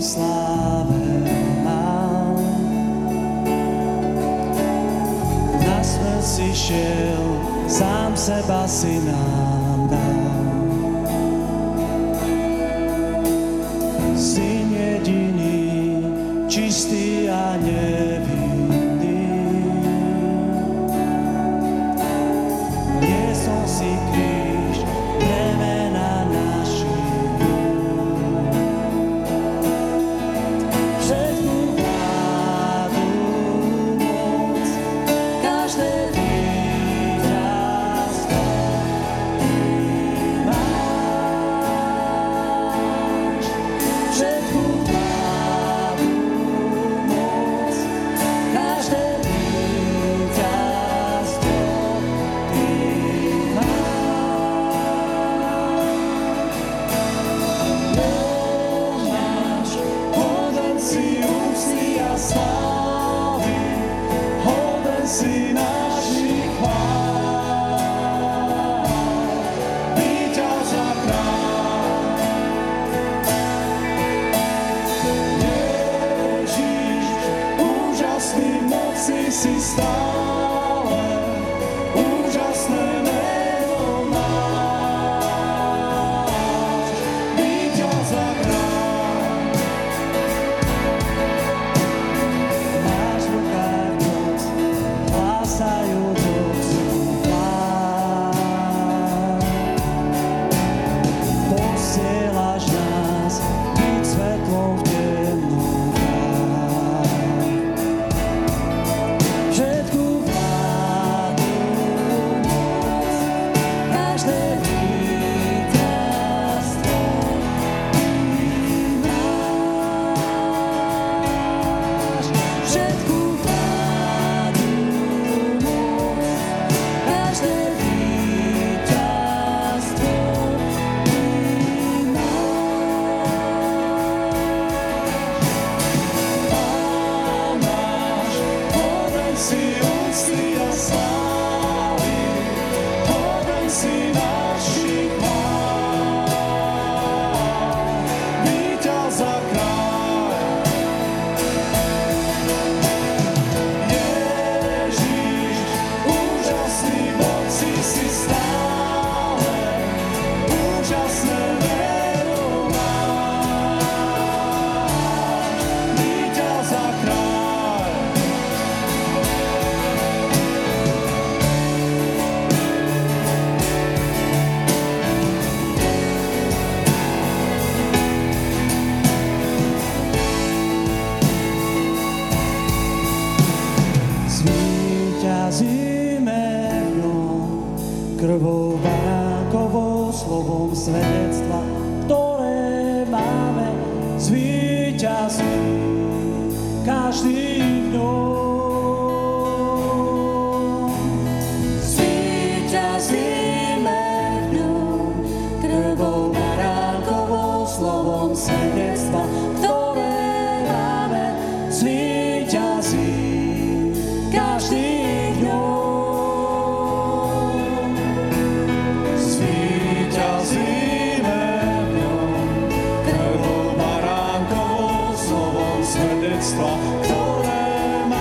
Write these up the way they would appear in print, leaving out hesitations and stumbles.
sláve mám. Na smrť si šiel, sám seba si nám dal. Syn jediný, čistý a nevinný. Niesol si kríž, bremena našich. Všetku vládu, moc, každé víťazstvo ty máš. Všetku vládu, moc, každé víťazstvo ty máš. Hoden si úcty a slávy, hoden si našich chvál. Víťaz a kráľ, Ježiš, úžasný v moci si stále, úžasné meno máš. Víťaz a kráľ, máš v rukách moc, hlásajúc Otcu chvál. Posielaš nás byť svetlom v temnotách. Všetku vládu, moc, každé víťazstvo ty máš. Všetku vládu, moc, každé víťazstvo ty máš. Hoden si úcty a slávy, hoden si našich chvál. Víťaz a kráľ, Ježiš, úžasný v moci si stále, úžasné meno máš. Víťaz a kráľ, zvíťazíme v ňom, krvou baránkovou, slovom svedectva, ktoré máme. Zvíťazí každý v ňom. Zvíťazíme v ňom, krvou baránkovou, slovom svedectva, ktoré máme. Zvíťazí každý v ňom. Zvíťazíme v ňom, krvou baránkovou, slovom svedectva, ktoré máme.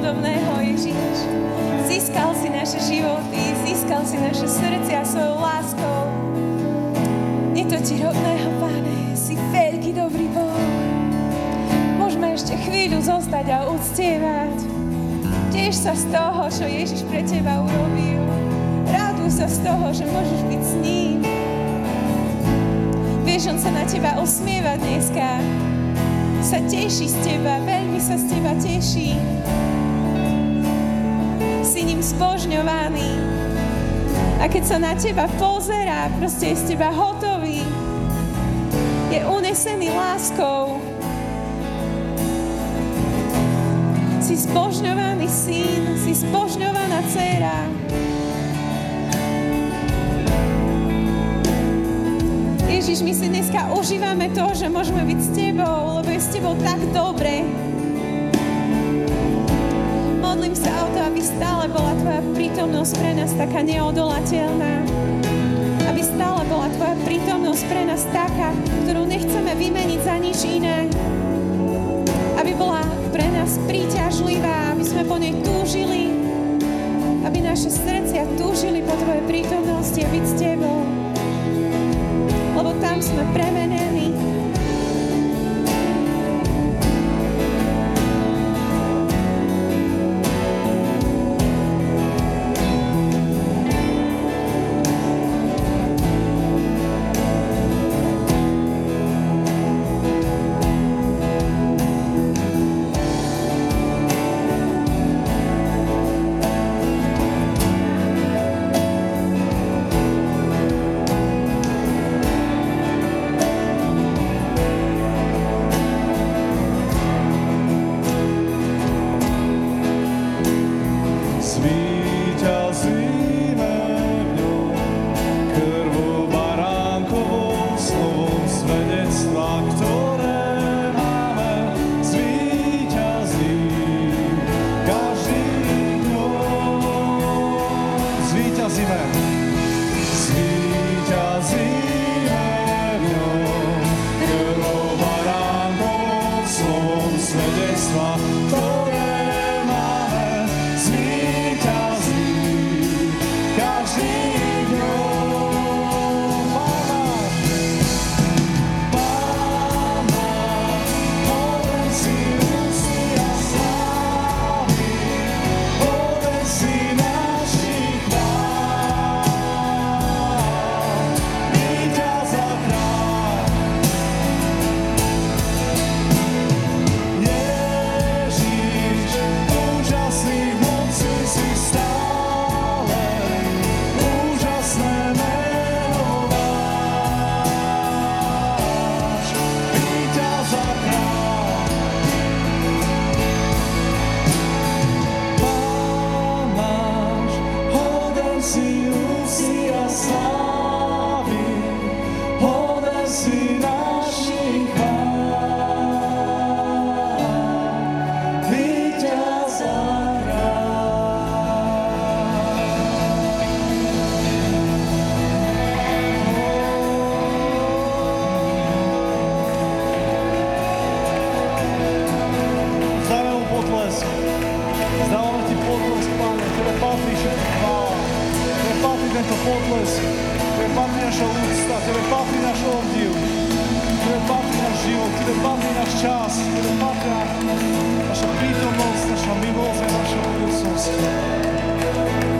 podobného, Ježiš. Získal si naše životy, získal si naše srdcia svojou láskou. Je to ti rovného, Pane, si veľký, dobrý Boh. Môžeme ešte chvíľu zostať a uctievať. Tiež sa z toho, čo Ježiš pre teba urobil. Raduj sa z toho, že môžeš byť s ním. Vieš, on sa na teba usmieva dneska. Sa teší z teba, veľmi sa z teba teší. Si ním zbožňovaný. A keď sa na teba pozerá, proste je z teba hotový. Je unesený láskou. Si zbožňovaný syn, si zbožňovaná dcéra. Ježiš, my si dneska užívame to, že môžeme byť s tebou, lebo je s tebou tak dobre. Modlím sa o to, aby stále bola tvoja prítomnosť pre nás taká neodolateľná. Aby stále bola tvoja prítomnosť pre nás taká, ktorú nechceme vymeniť za nič iné. Aby bola pre nás príťažlivá, aby sme po nej túžili. Aby naše srdcia túžili po tvojej prítomnosti a byť s tebou. Lebo tam sme premenení. Naša prítomnosť, naša milosť a naša budúcnosť.